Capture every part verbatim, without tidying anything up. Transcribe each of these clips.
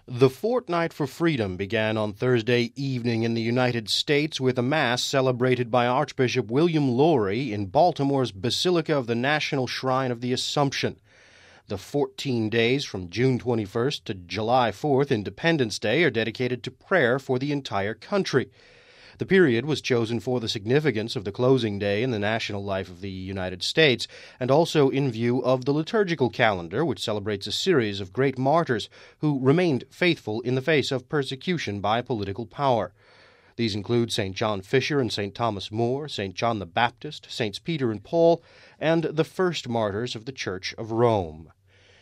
The Fortnight for Freedom began on Thursday evening in the United States with a Mass celebrated by Archbishop William Lori in Baltimore's Basilica of the National Shrine of the Assumption. The fourteen days from June twenty-first to July fourth, Independence Day, are dedicated to prayer for the entire country. The period was chosen for the significance of the closing day in the national life of the United States, and also in view of the liturgical calendar, which celebrates a series of great martyrs who remained faithful in the face of persecution by political power. These include Saint John Fisher and Saint Thomas More, Saint John the Baptist, Saints Peter and Paul, and the first martyrs of the Church of Rome.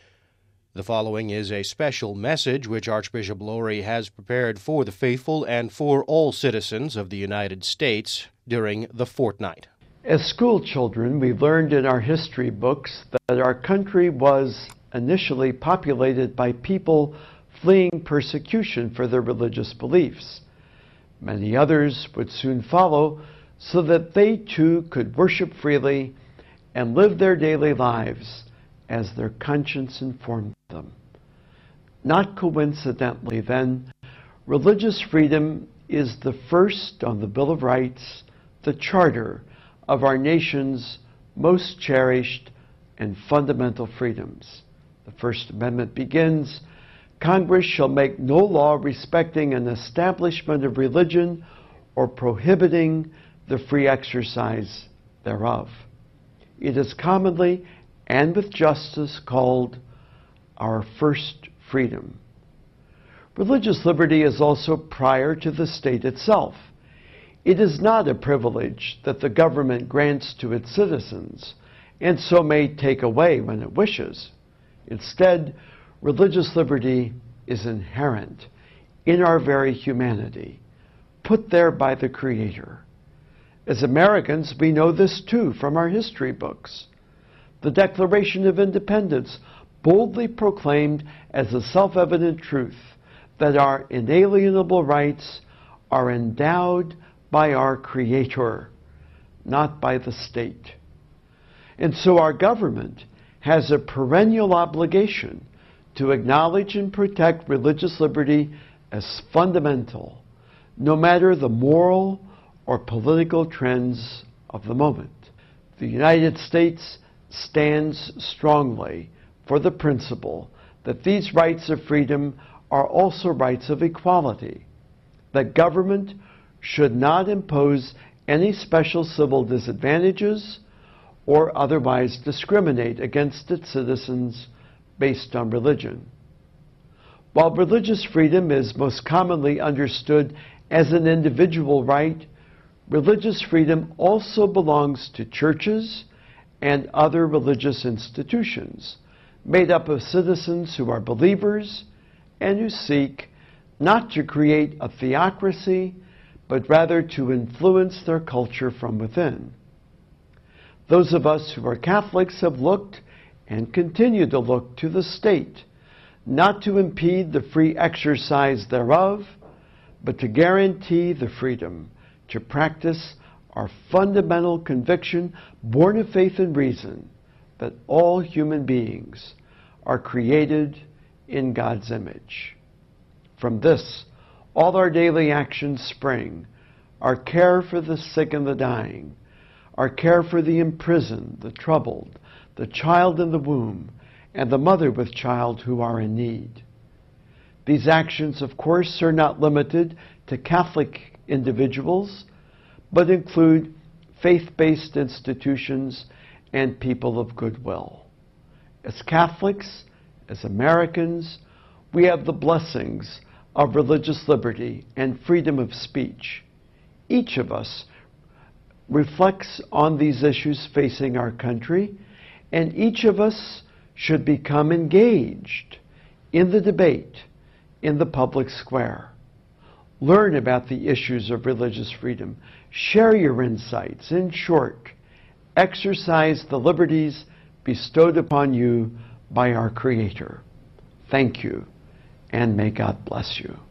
The following is a special message which Archbishop Lori has prepared for the faithful and for all citizens of the United States during the fortnight. As school children, we learned in our history books that our country was initially populated by people fleeing persecution for their religious beliefs. Many others would soon follow so that they too could worship freely and live their daily lives as their conscience informed them. Not coincidentally, then, religious freedom is the first on the Bill of Rights, the charter of our nation's most cherished and fundamental freedoms. The First Amendment begins, "Congress shall make no law respecting an establishment of religion or prohibiting the free exercise thereof." It is commonly and with justice called our first freedom. Religious liberty is also prior to the state itself. It is not a privilege that the government grants to its citizens and so may take away when it wishes. Instead, religious liberty is inherent in our very humanity, put there by the Creator. As Americans, we know this too from our history books. The Declaration of Independence boldly proclaimed as a self-evident truth that our inalienable rights are endowed by our Creator, not by the state. And so our government has a perennial obligation to acknowledge and protect religious liberty as fundamental, no matter the moral or political trends of the moment. The United States stands strongly for the principle that these rights of freedom are also rights of equality, that government should not impose any special civil disadvantages or otherwise discriminate against its citizens based on religion. While religious freedom is most commonly understood as an individual right, religious freedom also belongs to churches and other religious institutions made up of citizens who are believers and who seek not to create a theocracy, but rather to influence their culture from within. Those of us who are Catholics have looked and continue to look to the state, not to impede the free exercise thereof, but to guarantee the freedom to practice our fundamental conviction, born of faith and reason, that all human beings are created in God's image. From this, all our daily actions spring: our care for the sick and the dying, our care for the imprisoned, the troubled, the child in the womb, and the mother with child who are in need. These actions, of course, are not limited to Catholic individuals, but include faith-based institutions and people of goodwill. As Catholics, as Americans, we have the blessings of religious liberty and freedom of speech. Each of us reflects on these issues facing our country, and each of us should become engaged in the debate in the public square. Learn about the issues of religious freedom. Share your insights. In short, exercise the liberties bestowed upon you by our Creator. Thank you, and may God bless you.